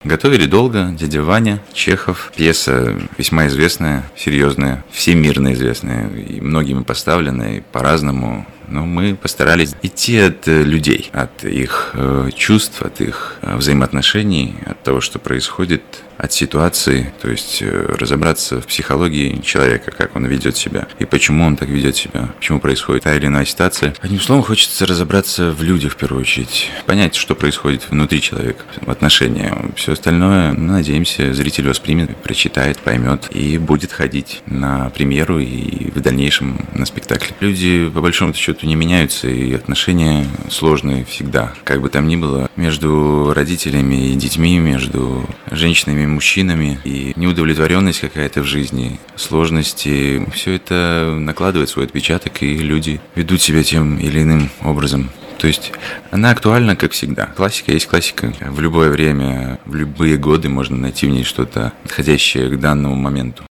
Готовили долго, дядя Ваня, Чехов, пьеса весьма известная, серьезная, всемирно известная, и многими поставленная, и по-разному. Но мы постарались идти от людей, от их чувств, от их взаимоотношений, от того, что происходит, от ситуации, то есть разобраться в психологии человека, как он ведет себя и почему он так ведет себя, почему происходит та или иная ситуация. Одним словом, хочется разобраться в людях в первую очередь, понять, что происходит внутри человека, в отношениях. Все остальное, надеемся, зритель воспримет, прочитает, поймет и будет ходить на премьеру и в дальнейшем на спектакль. Люди, по большому счету, не меняются, и отношения сложные всегда. Как бы там ни было, между родителями и детьми, между женщинами и мужчинами, и неудовлетворенность какая-то в жизни, сложности, все это накладывает свой отпечаток, и люди ведут себя тем или иным образом. То есть она актуальна, как всегда. Классика есть классика. В любое время, в любые годы можно найти в ней что-то подходящее к данному моменту.